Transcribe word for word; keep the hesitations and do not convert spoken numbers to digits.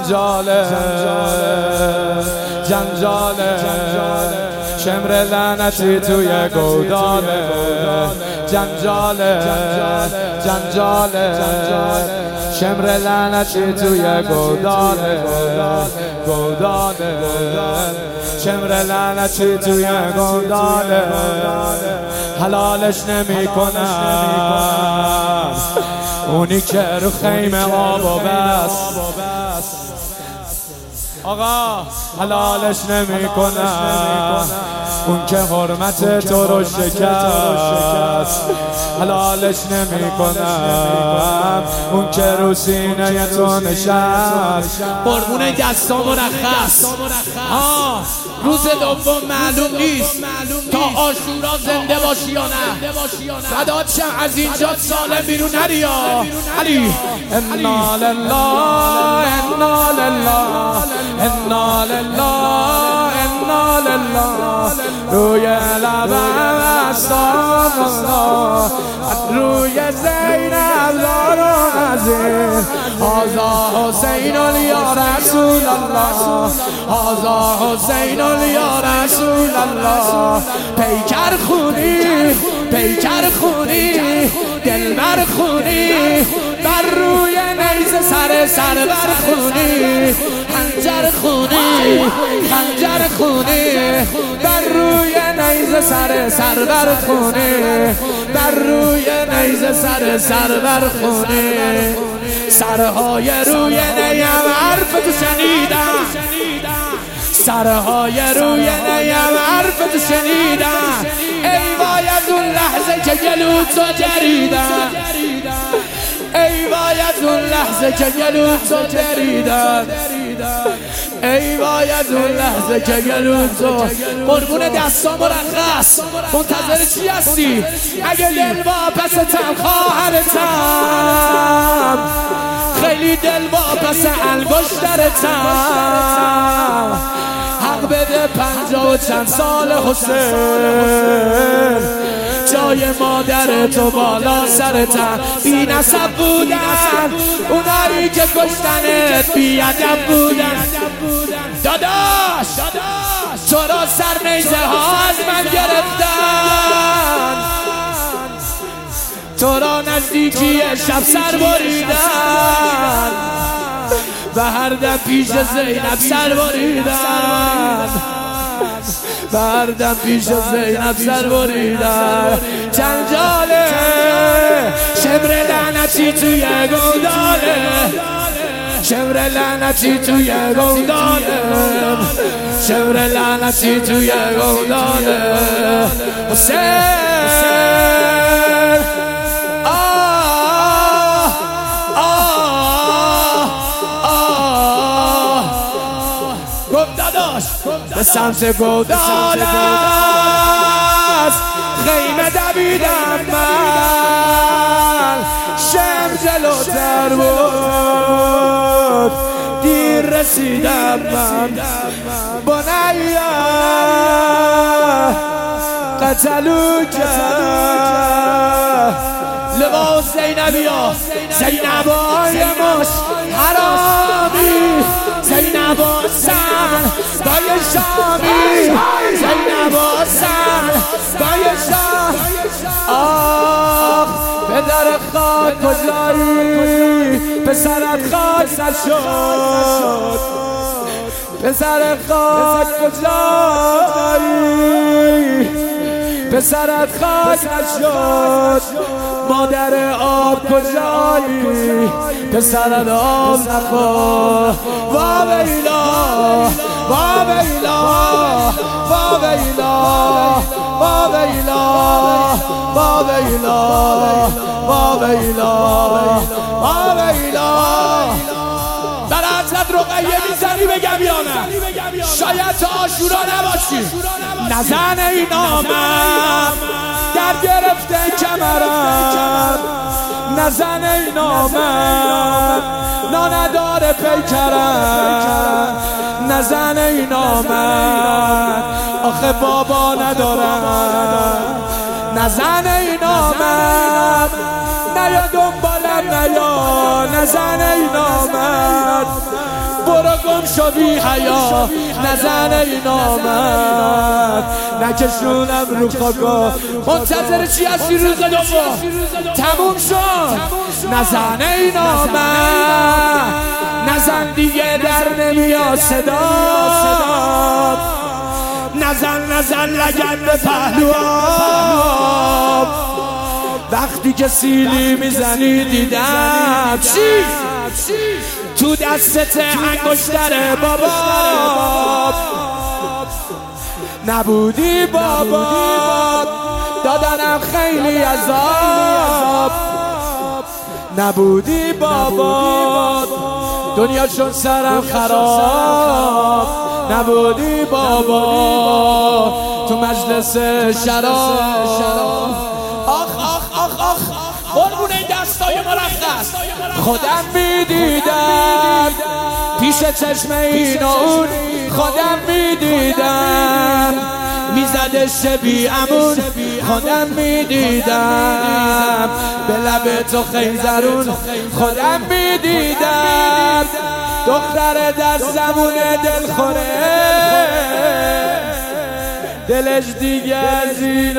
جنجاله جنجاله شمر لعنتی توی گوداله جنجاله جنجاله شمر لعنتی توی گوداله گوداله شمر لعنتی توی گوداله حلالش نمی کنم اونی که رو خیمه آب و بس آقا حلالش نمی کنم اون که حرمت تو رو شکست حلالش نمی کنم اون که رو سینه تو نشست قربون دستا مرخص آه روز دوم معلوم نیست تا عاشورا زنده باشی یا نه فدات شم از اینجا سالم بیرون نریا علی انا لله انا لله انا لله انا لله روی لبم استغفرالله روی زینب زارو عزیز هذا حسین یا رسول الله هذا حسین یا رسول الله پیکر خونی پیکر خونی دلبر خونی بر روی نیزه سر سر بر خونی خنجر خونی خنجر خونی بر روی نیزه سر سر بر خونی بر روی نیزه سر سر بر خونی سرهای روی نیم حرف تو شنیدم سرهای روی نیم حرف تو شنیدم ای وای از اون لحظه که گلو تو جریدم ای وای از اون لحظه که گلو تو جریدم ای وای از اون لحظه که گلو تو قربون دستا مرخص منتظر چی هستی اگه دل واپستم خواهرتم خیلی دل واپس انگشترتم حق بده پنجاه و چند سال حسین جای مادر تو بالا سرتم بی نسب بودن اونایی که کشتنت بی ادب بودن داداش تو را سر نیزه ها از من گرفتن تو را نزدیکی شب سر بریدن و هر دم پیش زینب سر بریدن و هر دم پیش زینب سر بریدن جنجاله شمر لعنتی توی گوداله شمر لعنتی توی گوداله شمر لعنتی توی گوداله حسین به سمت گودال است خیمه دویدم من شم جلوتر بود دیر رسیدم من بنیا قتلو کرد لباس زینبیا زینبای مش حرامی زینب حسن بای شامی زینب حسن بای شام آخ پدر خاک کجایی پسرت خاک سر شد پسر خاک کجایی پسرت خاک نشد مادر آب کجایی پسرت آب نخور وا ویلا وا ویلا وا ویلا وا ویلا وا ویلا وا ویلا وا ویلا در حضرت رقیه میزنی بگم یا نه شاید تا عاشورا نباشی نزن این آمد در گرفته کمرم نزن این آمد ناندار پیکرم نزن این آمد آخه بابا ندارم نزن این آمد نیا دنبالم نیا نزن این آمد برو گم شو بی حیا نزن ای نامرد نکشونم رو خاکا منتظر چی هستی روز دوم تموم شد نزن ای نامرد نزن دیگه در نمیاد صدا نزن نزن لگن به پهلوام وقتی که سیلی میزنی دیدم چی؟ تو دستت انگشتر بابا نبودی بابا دادنم خیلی عذاب نبودی بابا دنیا شد سرم خراب نبودی بابا تو مجلس شراب آخ آخ آخ آخ قربون این دستای مرخص خودم میدیدم پیش چشم این اون خودم میدیدم میزده شبی امون خودم میدیدم به لب تو خیزرون خودم میدیدم دختر در زمون دل خوره دلش دیگه عزیز